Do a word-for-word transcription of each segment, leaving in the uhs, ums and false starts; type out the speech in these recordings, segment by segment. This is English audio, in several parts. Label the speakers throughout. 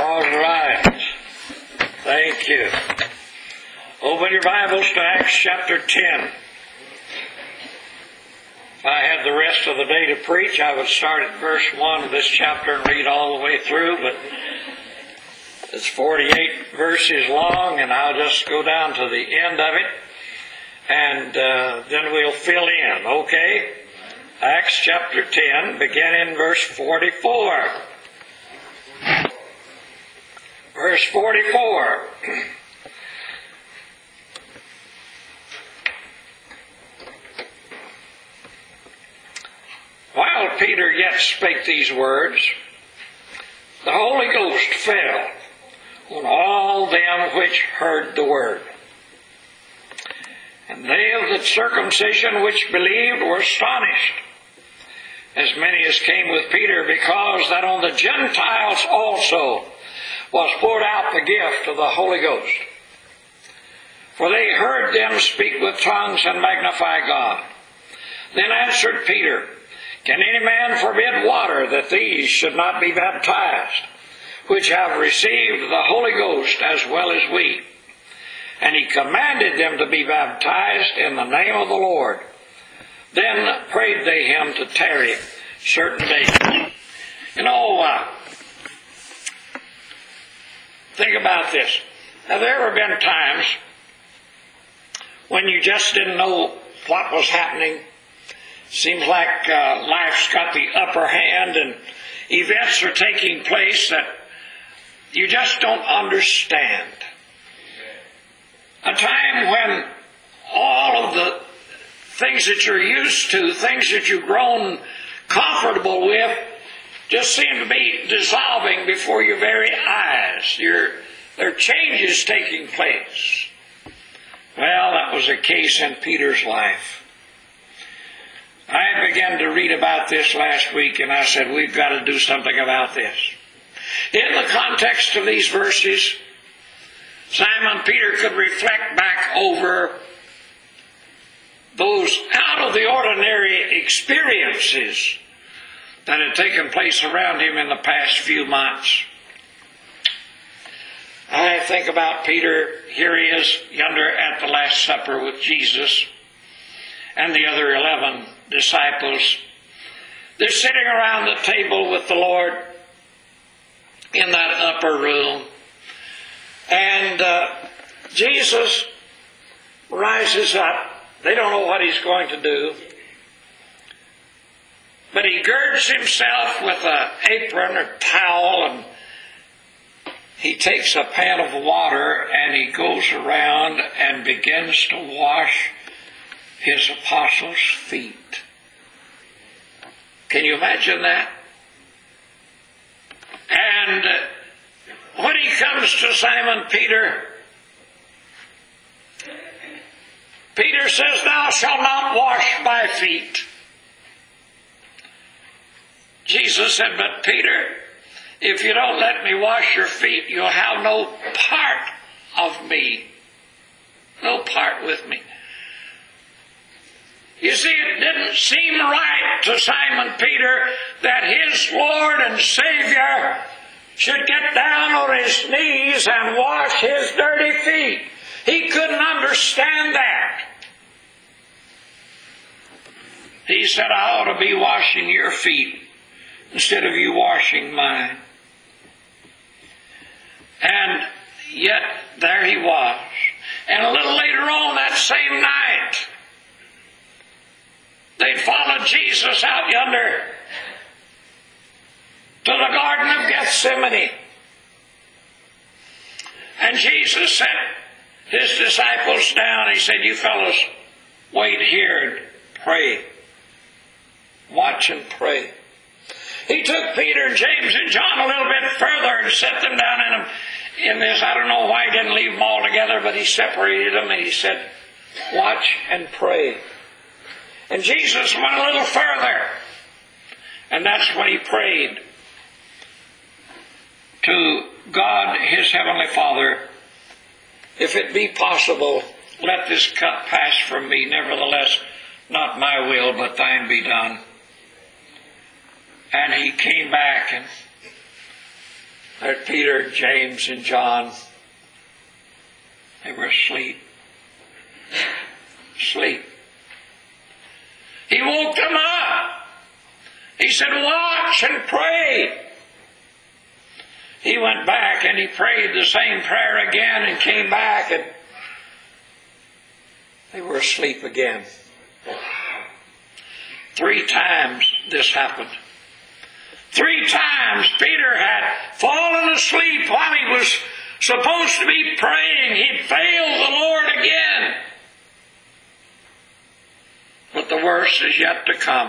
Speaker 1: All right. Thank you. Open your Bibles to Acts chapter ten. If I had the rest of the day to preach, I would start at verse one of this chapter and read all the way through, but it's forty-eight verses long, and I'll just go down to the end of it, and uh, then we'll fill in, okay? Acts chapter ten, beginning in verse forty-four. Verse forty-four. While Peter yet spake these words, the Holy Ghost fell on all them which heard the word. And they of the circumcision which believed were astonished, as many as came with Peter, because that on the Gentiles also was poured out the gift of the Holy Ghost. For they heard them speak with tongues and magnify God. Then answered Peter, Can any man forbid water that these should not be baptized, which have received the Holy Ghost as well as we? And he commanded them to be baptized in the name of the Lord. Then prayed they him to tarry certain days. You know, uh, think about this. Have there ever been times when you just didn't know what was happening? Seems like uh, life's got the upper hand and events are taking place that you just don't understand. A time when all of the things that you're used to, things that you've grown comfortable with, just seem to be dissolving before your very eyes. You're, there are changes taking place. Well, that was the case in Peter's life. I began to read about this last week, and I said, we've got to do something about this. In the context of these verses, Simon Peter could reflect back over those out-of-the-ordinary experiences that had taken place around him in the past few months. I think about Peter. Here he is yonder at the Last Supper with Jesus and the other eleven disciples. They're sitting around the table with the Lord in that upper room. And uh, Jesus rises up. They don't know what he's going to do. But he girds himself with an apron or towel, and he takes a pan of water and he goes around and begins to wash his apostles' feet. Can you imagine that? And when he comes to Simon Peter, Peter says, Thou shalt not wash my feet. Jesus said, But Peter, if you don't let me wash your feet, you'll have no part of me. No part with me. You see, it didn't seem right to Simon Peter that his Lord and Savior should get down on his knees and wash his dirty feet. He couldn't understand that. He said, I ought to be washing your feet instead of you washing mine. And yet there he was. And a little later on that same night, they followed Jesus out yonder to the Garden of Gethsemane. And Jesus sent his disciples down. He said, You fellows, wait here and pray. Watch and pray. He took Peter, James, and John a little bit further and set them down in, a, in this. I don't know why he didn't leave them all together, but he separated them and he said, Watch and pray. And Jesus went a little further. And that's when he prayed to God, his heavenly Father, If it be possible, let this cup pass from me. Nevertheless, not my will, but thine be done. And he came back and There's Peter, James, and John. They were asleep. Sleep. He woke them up. He said, watch and pray. He went back and he prayed the same prayer again and came back and they were asleep again. Three times this happened. Three times Peter had fallen asleep while he was supposed to be praying. He'd failed the Lord again. But the worst is yet to come.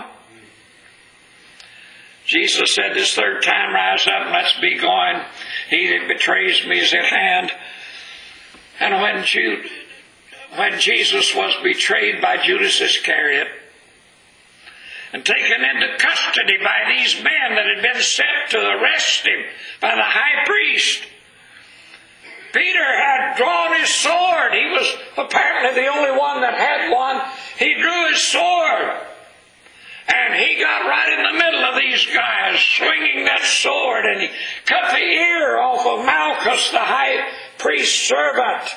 Speaker 1: Jesus said this third time, rise up and let's be going. He that betrays me is at hand. And when, Jude, when Jesus was betrayed by Judas Iscariot and taken into custody by these men that had been sent to arrest him by the high priest, Peter had drawn his sword. He was apparently the only one that had one. He drew his sword. And he got right in the middle of these guys, swinging that sword, and he cut the ear off of Malchus, the high priest's servant.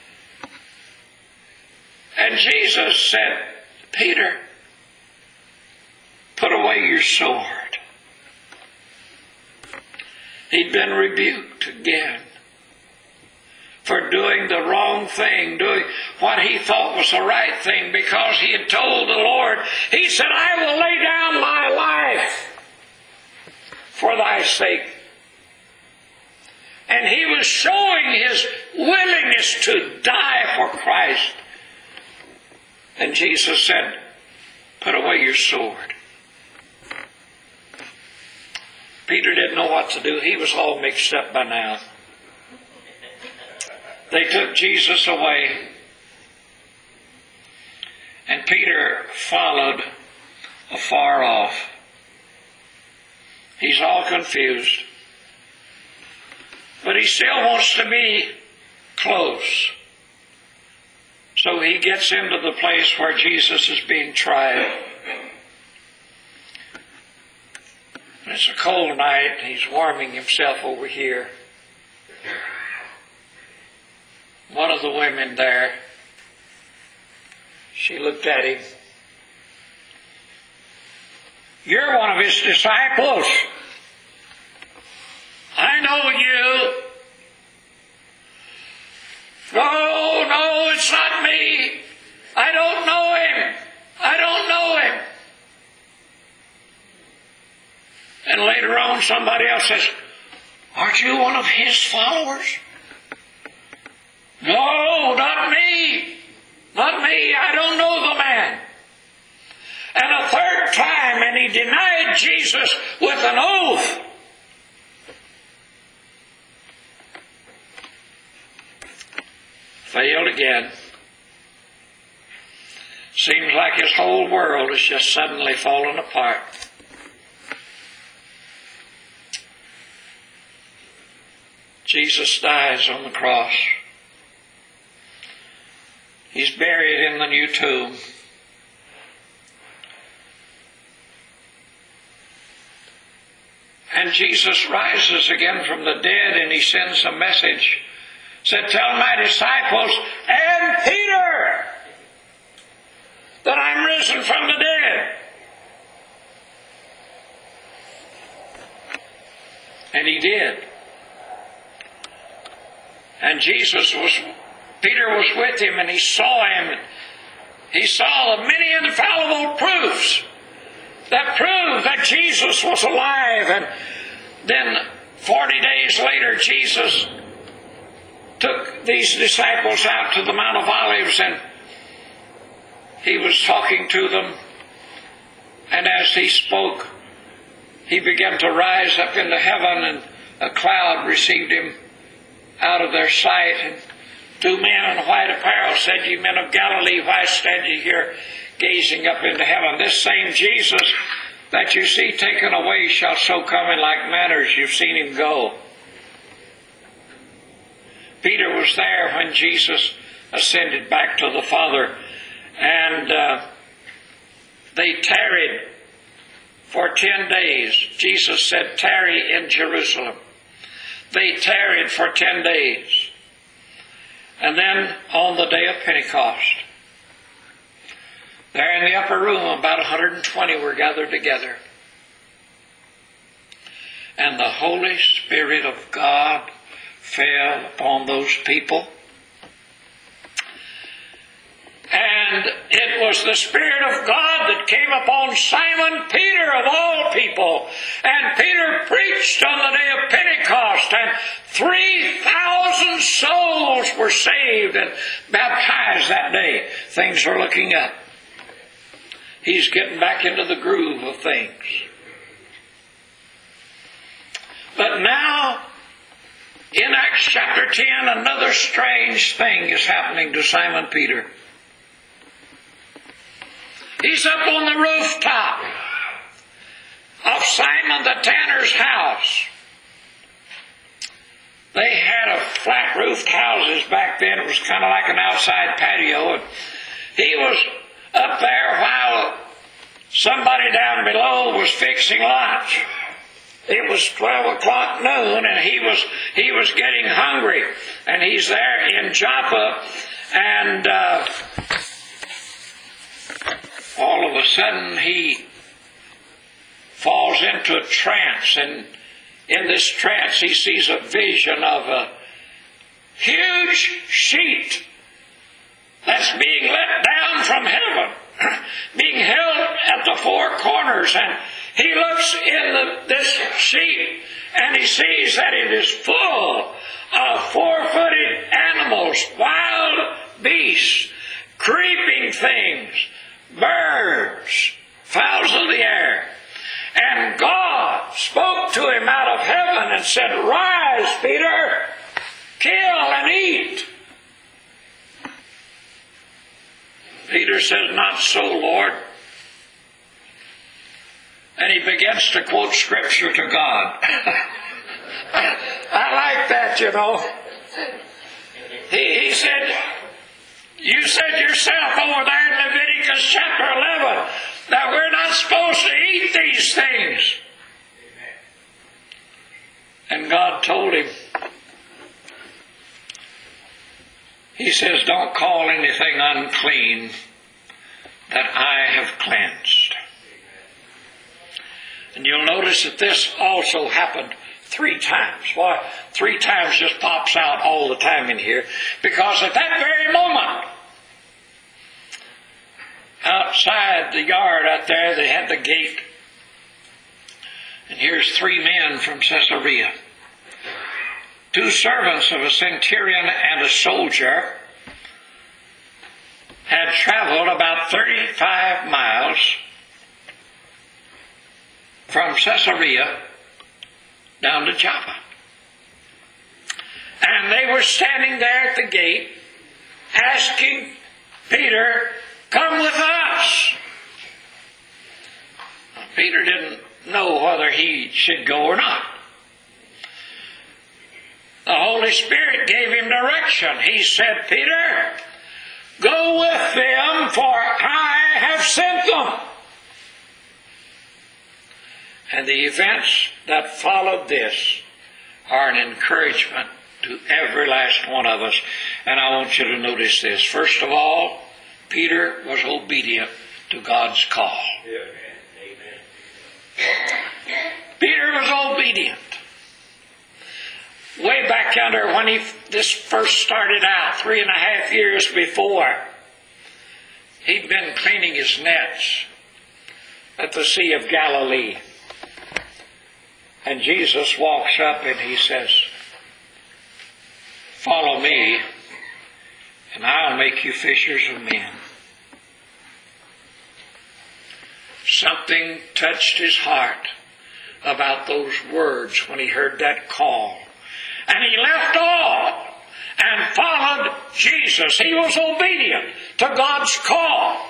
Speaker 1: And Jesus said, Peter, put away your sword. He'd been rebuked again for doing the wrong thing, doing what he thought was the right thing, because he had told the Lord, he said, I will lay down my life for thy sake. And he was showing his willingness to die for Christ. And Jesus said, put away your sword. Peter didn't know what to do. He was all mixed up by now. They took Jesus away, and Peter followed afar off. He's all confused, but he still wants to be close. So he gets into the place where Jesus is being tried. It's a cold night. He's warming himself over here. One of the women there, she looked at him. You're one of his disciples. I know you. No, no, it's not me. I don't know him. I don't know him. And later on somebody else says, aren't you one of his followers? No, not me. Not me. I don't know the man. And a third time, and he denied Jesus with an oath. Failed again. Seems like his whole world is just suddenly fallen apart. Jesus dies on the cross. He's buried in the new tomb. And Jesus rises again from the dead, and he sends a message. Said, tell my disciples and Peter that I'm risen from the dead. And he did. And Jesus was, Peter was with him, and he saw him. He saw the many infallible proofs that proved that Jesus was alive. And then forty days later, Jesus took these disciples out to the Mount of Olives, and he was talking to them. And as he spoke, he began to rise up into heaven, and a cloud received him out of their sight. And two men in white apparel said, ye men of Galilee, why stand ye here gazing up into heaven? This same Jesus that you see taken away shall so come in like manner as you've seen him go. Peter was there when Jesus ascended back to the Father, and uh, they tarried for ten days. Jesus said, tarry in Jerusalem. they tarried for ten days. And then on the day of Pentecost, there in the upper room, about one hundred twenty were gathered together. And the Holy Spirit of God fell upon those people. And it was the Spirit of God that came upon Simon Peter of all people. And Peter preached on the day of Pentecost, and three thousand souls were saved and baptized that day. Things are looking up. He's getting back into the groove of things. But now, in Acts chapter ten, another strange thing is happening to Simon Peter. He's up on the rooftop of Simon the tanner's house. They had a flat-roofed houses back then. It was kind of like an outside patio. And he was up there while somebody down below was fixing lunch. It was twelve o'clock noon, and he was he was getting hungry. And he's there in Joppa, and uh, all of a sudden he falls into a trance, and in this trance he sees a vision of a huge sheet that's being let down from heaven, being held at the four corners. And he looks in the, this sheet, and he sees that it is full of four-footed animals, wild beasts, creeping things, birds, fowls of the air. And God spoke to him out of heaven and said, "Rise, Peter, kill and eat." Peter says, "Not so, Lord." And he begins to quote Scripture to God. I like that, you know. He, he said, you said yourself over there in Leviticus chapter eleven that we're not supposed to eat these things. And God told him, he says, "Don't call anything unclean that I have cleansed." And you'll notice that this also happened three times. Why? Three times just pops out all the time in here. Because at that very moment, outside the yard out there, they had the gate. And here's three men from Caesarea. Two servants of a centurion and a soldier had traveled about thirty-five miles from Caesarea down to Joppa. And they were standing there at the gate asking Peter, "Come with us." Peter didn't know whether he should go or not. The Holy Spirit gave him direction. He said, "Peter, go with them, for I have sent them." And the events that followed this are an encouragement to every last one of us. And I want you to notice this. First of all, Peter was obedient to God's call. Amen. Peter was obedient. Way back yonder when he this first started out, three and a half years before, he'd been cleaning his nets at the Sea of Galilee. And Jesus walks up and he says, "Follow me, and I'll make you fishers of men." Something touched his heart about those words when he heard that call. And he left all and followed Jesus. He was obedient to God's call.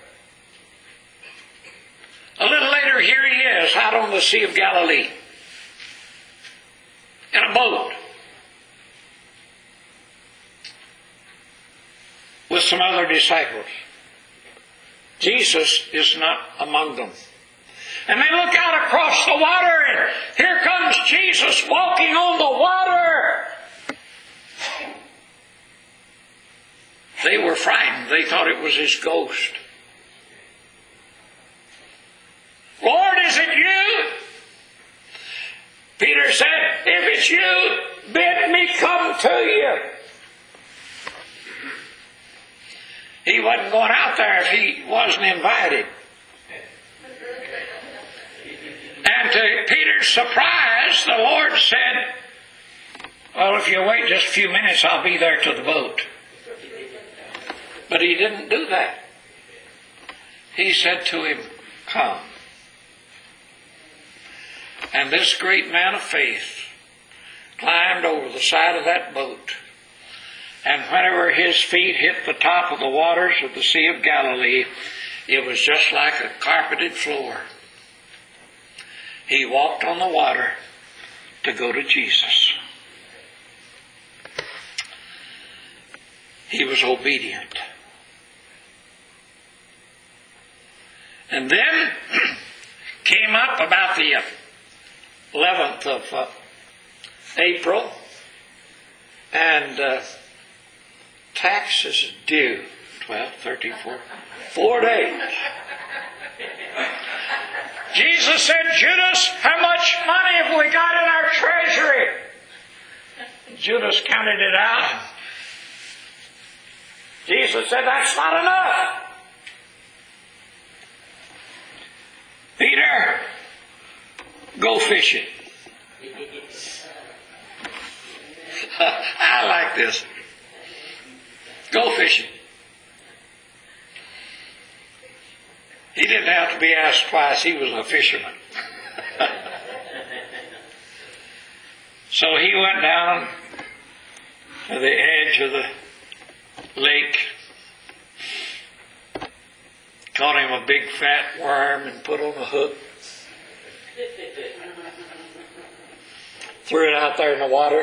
Speaker 1: A little later, here he is out on the Sea of Galilee in a boat with some other disciples. Jesus is not among them. And they look out across the water, and here comes Jesus walking on the water, They were frightened. They thought it was his ghost. Lord, is it you? Peter said, if it's you, bid me come to you. He wasn't going out there if he wasn't invited. And to Peter's surprise, the Lord said, well, if you wait just a few minutes, I'll be there to the boat. But he didn't do that. He said to him, come. And this great man of faith climbed over the side of that boat. And whenever his feet hit the top of the waters of the Sea of Galilee, it was just like a carpeted floor. He walked on the water to go to Jesus. He was obedient. And then came up about the eleventh of uh, April, and uh, taxes due, twelve, thirteen, four, four days. Jesus said, Judas, how much money have we got in our treasury? Judas counted it out. Jesus said, that's not enough. Peter, go fishing. I like this. Go fishing. He didn't have to be asked twice. He was a fisherman. So he went down to the edge of the lake, caught him a big fat worm and put on a hook, threw it out there in the water.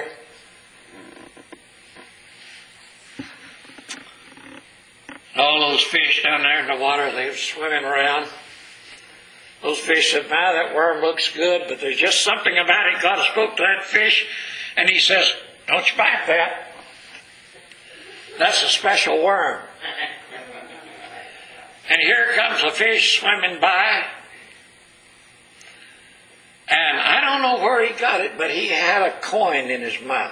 Speaker 1: All those fish down there in the water, they were swimming around. Those fish said, now that worm looks good, but there's just something about it. God spoke to that fish, and he says, don't you bite that. That's a special worm. And here comes a fish swimming by. And I don't know where he got it, but he had a coin in his mouth.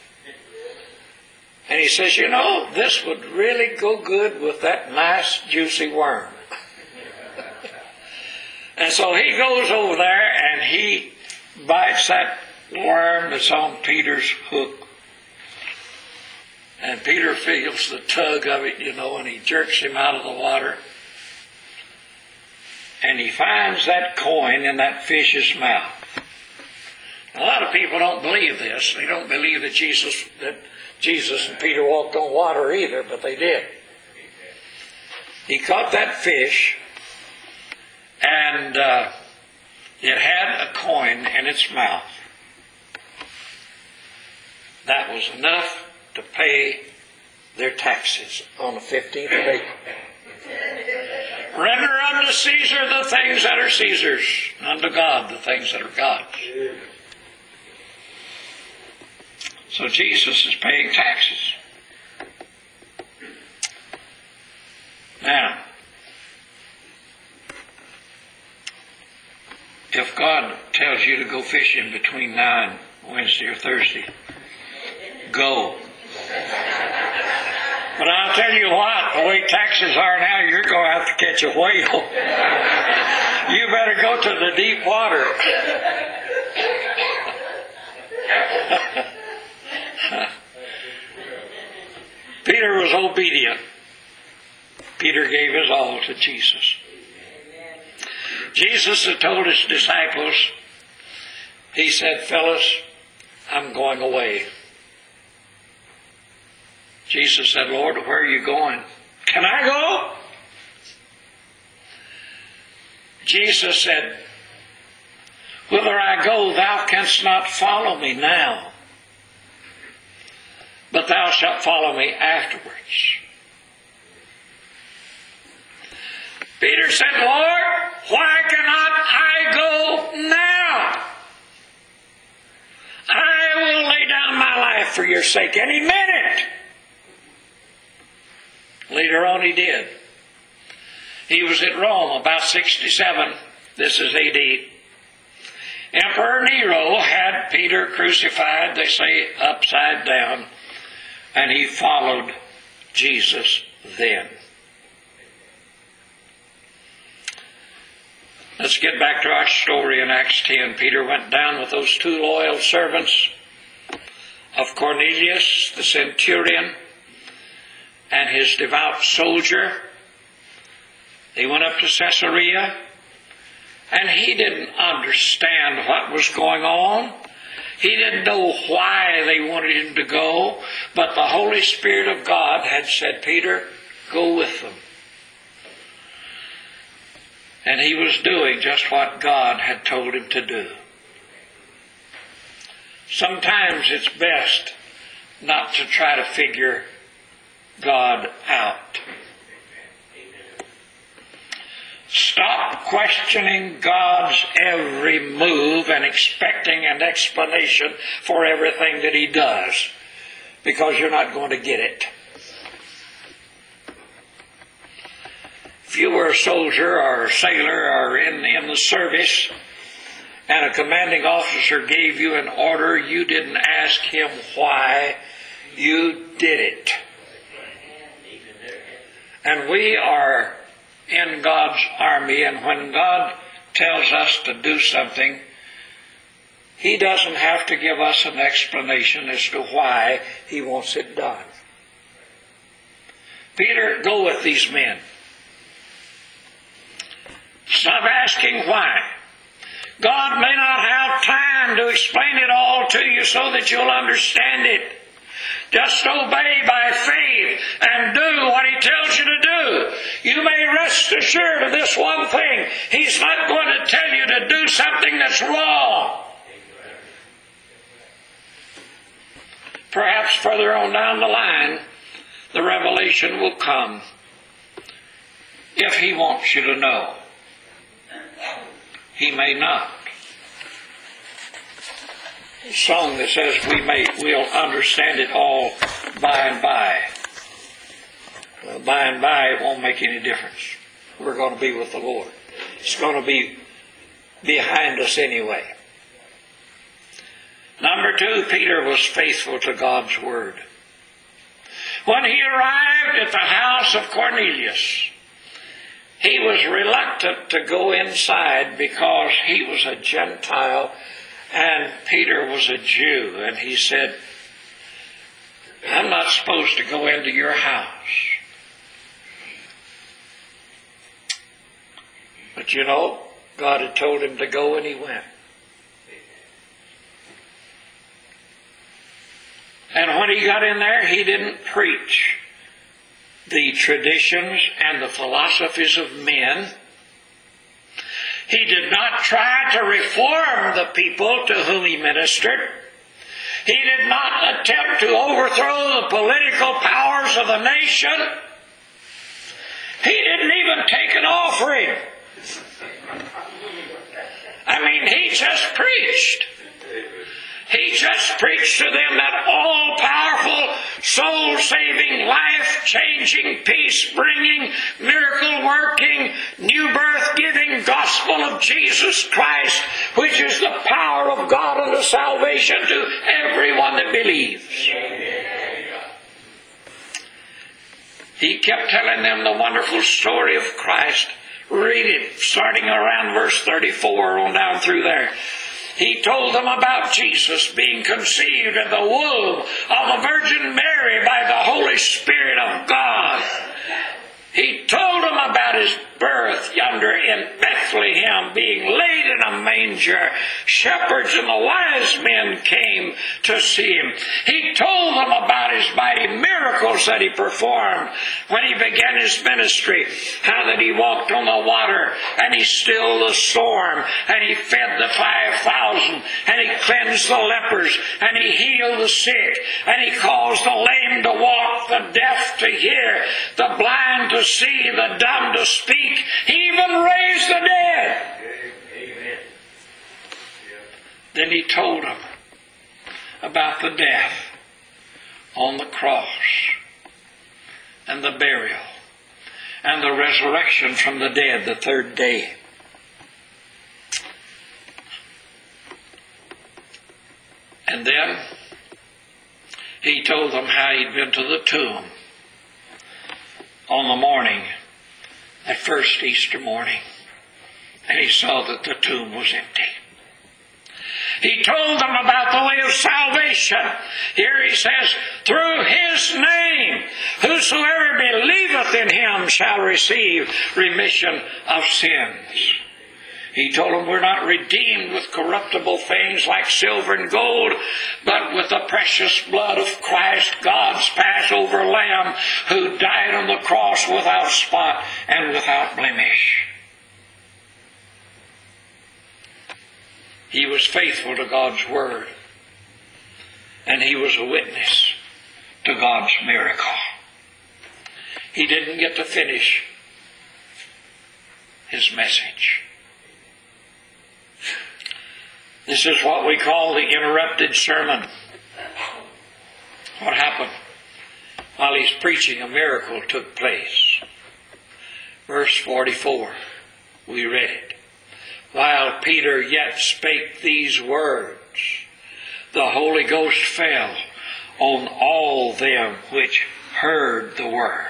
Speaker 1: And he says, you know, this would really go good with that nice, juicy worm. And so he goes over there and he bites that worm that's on Peter's hook. And Peter feels the tug of it, you know, and he jerks him out of the water. And he finds that coin in that fish's mouth. A lot of people don't believe this. They don't believe that Jesus that Jesus and Peter walked on water either, but they did. He caught that fish, and uh, it had a coin in its mouth. That was enough to pay their taxes on the fifteenth of April. Render unto Caesar the things that are Caesar's, unto God the things that are God's. So Jesus is paying taxes. Now, if God tells you to go fishing between now and Wednesday or Thursday, go. But I'll tell you what, the way taxes are now, you're going to have to catch a whale. You better go to the deep water. Peter was obedient. Peter gave his all to Jesus. Jesus had told his disciples, he said, fellas, I'm going away. Jesus said, Lord, where are you going? Can I go? Jesus said, whither I go, thou canst not follow me now, but thou shalt follow me afterwards. Peter said, Lord, why cannot I go now? I will lay down my life for your sake any minute. Later on he did. He was at Rome about sixty-seven. This is A D. Emperor Nero had Peter crucified, they say, upside down, and he followed Jesus then. Let's get back to our story in Acts ten. Peter went down with those two loyal servants of Cornelius, the centurion, and his devout soldier. They went up to Caesarea, and he didn't understand what was going on. He didn't know why they wanted him to go, but the Holy Spirit of God had said, Peter, go with them. And he was doing just what God had told him to do. Sometimes it's best not to try to figure God out. Stop questioning God's every move and expecting an explanation for everything that He does, because you're not going to get it. If you were a soldier or a sailor or in, in the service, and a commanding officer gave you an order, you didn't ask him why, you did it. And we are in God's army, and when God tells us to do something, He doesn't have to give us an explanation as to why He wants it done. Peter, go with these men. Stop asking why. God may not have time to explain it all to you so that you'll understand it. Just obey by faith and do what He tells you to do. You may rest assured of this one thing. He's not going to tell you to do something that's wrong. Perhaps further on down the line, the revelation will come if He wants you to know. He may not. A song that says we may, we'll understand it all by and by. Well, by and by it won't make any difference. We're going to be with the Lord. It's going to be behind us anyway. Number two, Peter was faithful to God's word. When he arrived at the house of Cornelius, he was reluctant to go inside because he was a Gentile and Peter was a Jew. And he said, I'm not supposed to go into your house. But you know, God had told him to go and he went. And when he got in there, he didn't preach the traditions and the philosophies of men. He did not try to reform the people to whom he ministered. He did not attempt to overthrow the political powers of the nation. He didn't even take an offering. I mean, he just preached. He just preached to them that all-powerful, soul-saving, life-changing, peace-bringing, miracle-working, new-birth-giving gospel of Jesus Christ, which is the power of God unto salvation to everyone that believes. He kept telling them the wonderful story of Christ. Read it, starting around verse thirty-four on down through there. He told them about Jesus being conceived in the womb of the Virgin Mary by the Holy Spirit of God. He told them about His birth yonder in Bethlehem, being laid in a manger. Shepherds and the wise men came to see Him. He told them about His mighty miracles that He performed when He began His ministry. How that He walked on the water and He stilled the storm and He fed the five thousand and He cleansed the lepers and He healed the sick and He caused the lame to walk, the deaf to hear, the blind to see, the dumb to speak. He even raised the dead. Amen. Then He told them about the death on the cross. and the burial and the resurrection from the dead the third day. And then he told them how he'd been to the tomb on the morning, that first Easter morning, and he saw that the tomb was empty. He told them about the way of salvation. Here he says, through his name, whosoever believeth in him shall receive remission of sins. He told them we're not redeemed with corruptible things like silver and gold, but with the precious blood of Christ, God's Passover Lamb, who died on the cross without spot and without blemish. He was faithful to God's Word, and he was a witness to God's miracle. He didn't get to finish his message. This is what we call the interrupted sermon. What happened? While he's preaching, a miracle took place. Verse forty-four, we read it. While Peter yet spake these words, the Holy Ghost fell on all them which heard the word.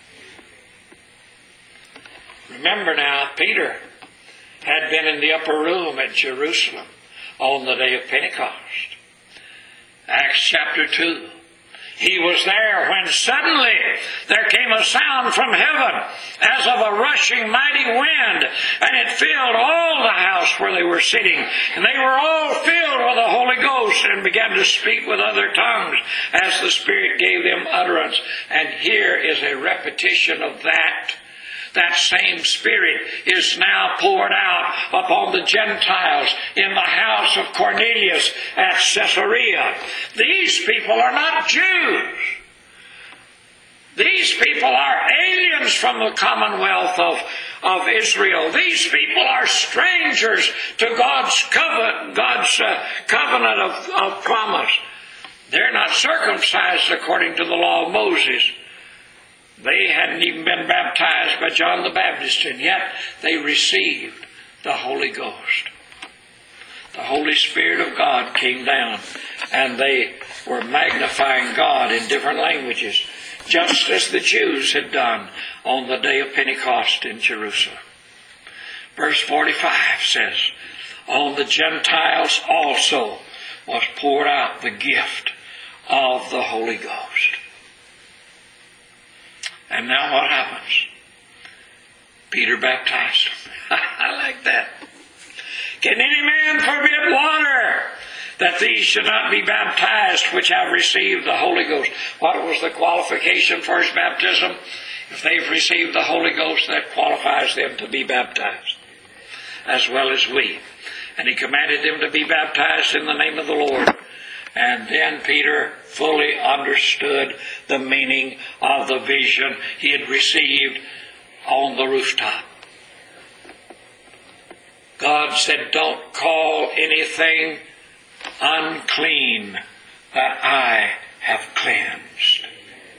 Speaker 1: Remember now, Peter had been in the upper room at Jerusalem on the day of Pentecost. Acts chapter two. He was there when suddenly there came a sound from heaven as of a rushing mighty wind, and it filled all the house where they were sitting. And they were all filled with the Holy Ghost and began to speak with other tongues as the Spirit gave them utterance. And here is a repetition of that. That same Spirit is now poured out upon the Gentiles in the house of Cornelius at Caesarea. These people are not Jews. These people are aliens from the commonwealth of, of Israel. These people are strangers to God's covenant, God's uh, covenant of, of promise. They're not circumcised according to the law of Moses. They hadn't even been baptized by John the Baptist, and yet they received the Holy Ghost. The Holy Spirit of God came down, and they were magnifying God in different languages, just as the Jews had done on the day of Pentecost in Jerusalem. Verse forty-five says, on the Gentiles also was poured out the gift of the Holy Ghost. And now what happens? Peter baptized them. I like that. Can any man forbid water, that these should not be baptized which have received the Holy Ghost? What was the qualification for his baptism? If they've received the Holy Ghost, that qualifies them to be baptized, as well as we. And he commanded them to be baptized in the name of the Lord. And then Peter fully understood the meaning of the vision he had received on the rooftop. God said, don't call anything unclean that I have cleansed.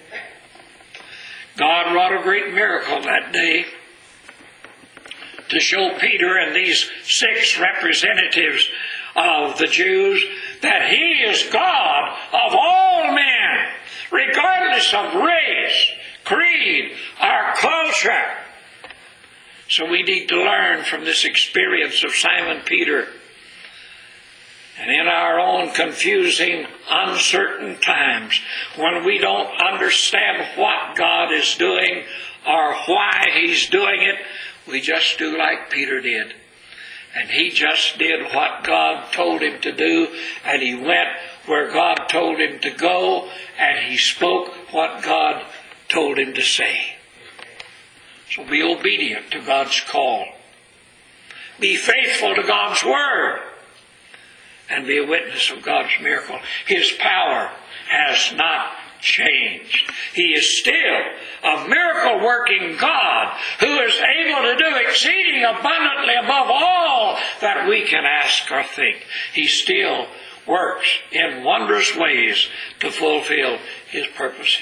Speaker 1: God wrought a great miracle that day to show Peter and these six representatives of the Jews that he is God of all men, regardless of race, creed, or culture. So we need to learn from this experience of Simon Peter. And in our own confusing, uncertain times, when we don't understand what God is doing or why he's doing it, we just do like Peter did. And he just did what God told him to do, and he went where God told him to go, and he spoke what God told him to say. So be obedient to God's call. Be faithful to God's word, and be a witness of God's miracle. His power has not changed. He is still a miracle-working God who is able to do exceeding abundantly above all that we can ask or think. He still works in wondrous ways to fulfill his purposes.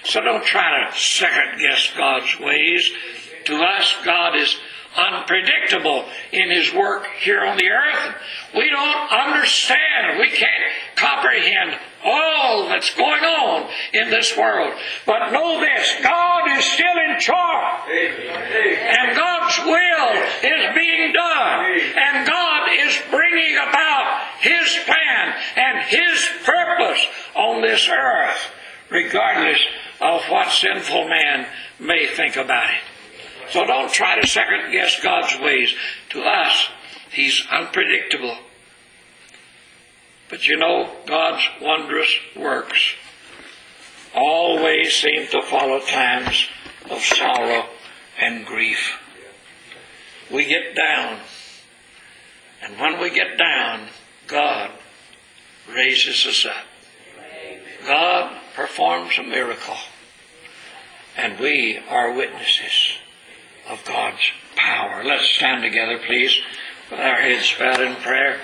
Speaker 1: So don't try to second guess God's ways. To us, God is unpredictable in His work here on the earth. We don't understand. We can't comprehend all that's going on in this world. But know this, God is still in charge. And God's will is being done. And God is bringing about His plan and His purpose on this earth, regardless of what sinful man may think about it. So don't try to second guess God's ways. To us, He's unpredictable. But you know, God's wondrous works always seem to follow times of sorrow and grief. We get down. And when we get down, God raises us up. God performs a miracle. And we are witnesses of God's power. Let's stand together, please, with our heads bowed in prayer.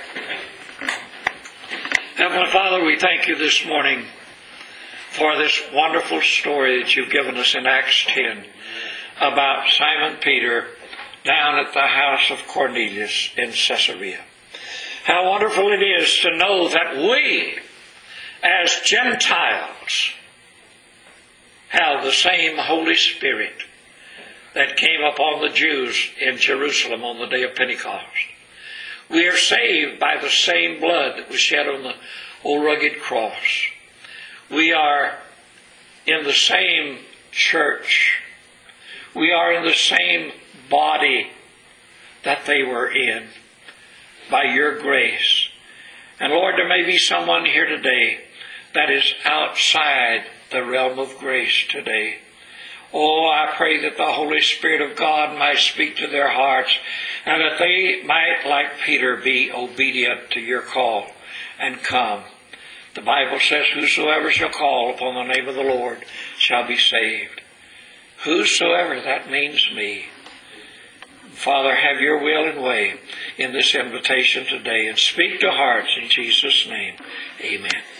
Speaker 1: Heavenly Father, we thank You this morning for this wonderful story that You've given us in Acts ten about Simon Peter down at the house of Cornelius in Caesarea. How wonderful it is to know that we, as Gentiles, have the same Holy Spirit that came upon the Jews in Jerusalem on the day of Pentecost. We are saved by the same blood that was shed on the old rugged cross. We are in the same church. We are in the same body that they were in by Your grace. And Lord, there may be someone here today that is outside the realm of grace today. Oh, I pray that the Holy Spirit of God might speak to their hearts, and that they might, like Peter, be obedient to Your call and come. The Bible says, whosoever shall call upon the name of the Lord shall be saved. Whosoever, that means me. Father, have Your will and way in this invitation today, and speak to hearts in Jesus' name. Amen.